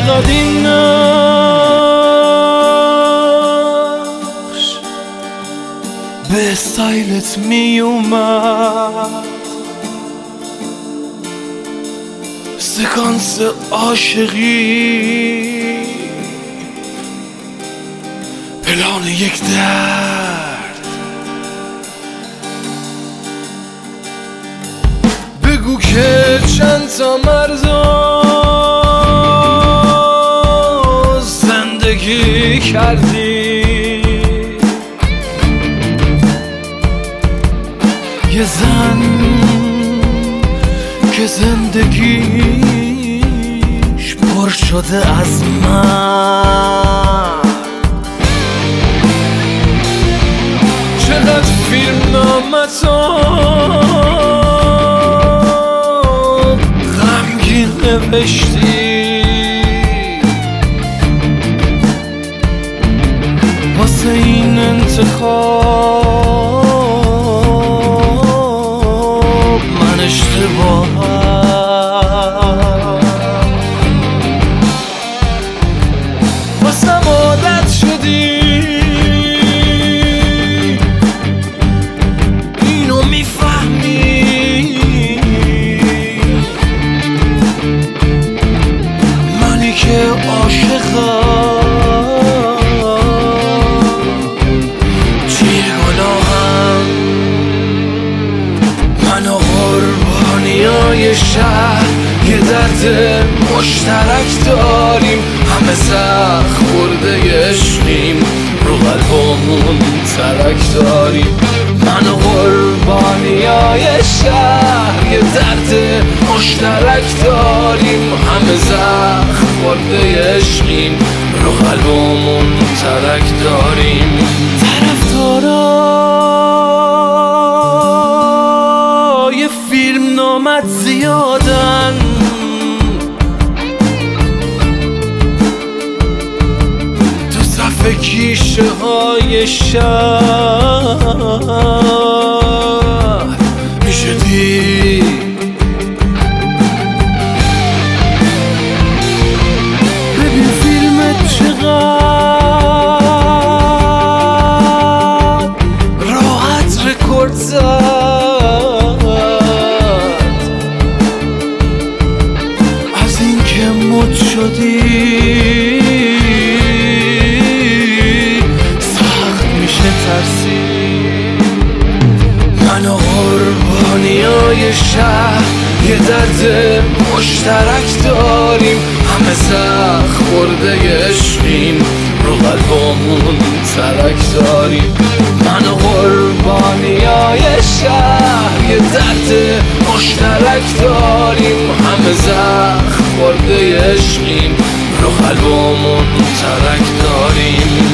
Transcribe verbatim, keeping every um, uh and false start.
میاد این نقش به استایلت میومد، سکانس عاشقی، پلان یک درد. بگو که چند تا مرزا زندگی کردی، یه زن که زندگیش پر شده از من. چقدر فیلم نامتا غمگین نوشتی واسه این انتخاب من اشتباهم. واسم عادت شدی اینو میفهمی، منی که عاشقم چیه گناهم. من و قربانیای شهر یه درد مشترک داریم، همه سخت خورده عشقیم، رو قلبمون ترک داریم. من و قربانیای شهر یه درد مشترک داریم، همه زخم خورده عشقیم، رو قلبمون ترک داریم. طرفدارای فیلم نامت زیادن، تو صف گیشه های شهر میشه دید. ببین فیلمت چقدر راحت رکورد زد، از این که مد شدی سخت میشه ترسید. من و قربانیای شهر یه درد مشترک داریم، همه سخت خورده عشقیم، رو قلبمون ترک داریم. من و قربانیای شهر یه درد مشترک داریم، همه زخم خورده عشقیم، رو قلبمون ترک داریم.